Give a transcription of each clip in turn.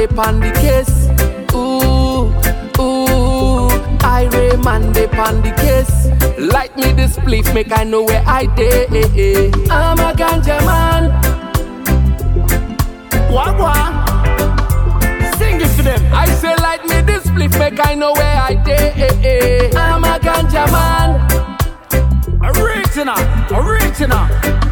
they pan the case. Ooh, ooh, Ira man they pan the case. Light me this spliff, make I know where I dey. I'm a ganja man. Wagwan. Sing it for them. I say light me this spliff, make I know where I dey. I'm a ganja man. Original.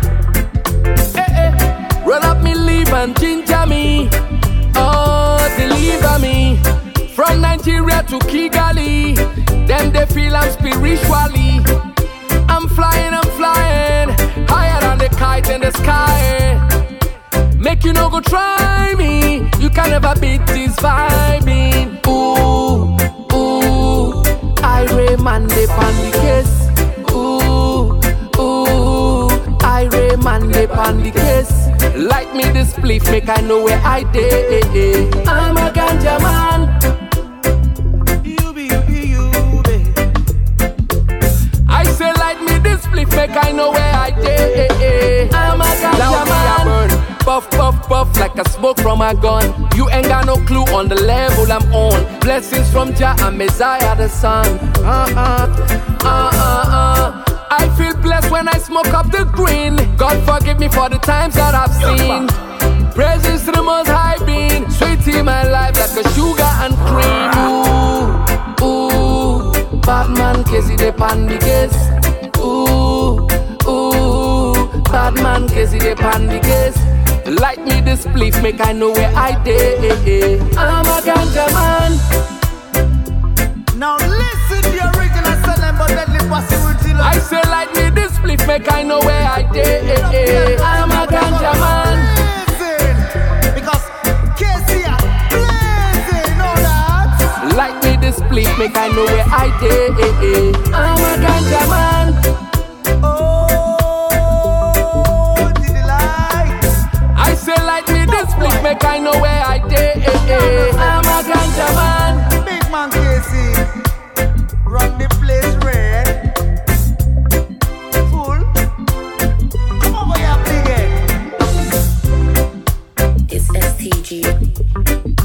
Roll up me leaf and ginger me. Oh, deliver me. From Nigeria to Kigali, them they feel I'm spiritually. I'm flying, higher than the kite in the sky. Make you no go try me, you can never beat this vibing. Ooh, ooh, Ira man they pan the case. Ooh, ooh, Ira man they pan the case. Light me this spliff, make I know where I dey. I'm a ganja man. I say light me this spliff, make I know where I dey. I'm a ganja man. Puff, puff, puff like a smoke from a gun. You ain't got no clue on the level I'm on. Blessings from Jah and Messiah the Son. I feel blessed when I smoke up the green. God forgive me for the times that I've seen. Praises to the most high being. Sweet in my life like a sugar and cream. Ooh, ooh, Batman Casey they pan the case. Ooh, ooh, Batman Casey they pan the case. Light me this spliff, make I know where I dey. I'm a ganja man. Now listen the original son but deadly possibility. I say light me this spliff, make I know where I dey. I'm a ganja man. Because Casey blazing, know that. Light me this spliff, make I know where I dey. I'm a ganja man. Light me this spliff, make I know where I dey. I'm a ganja man. Big man Casey, run the place red. Fool, come over here, big head. It's STG.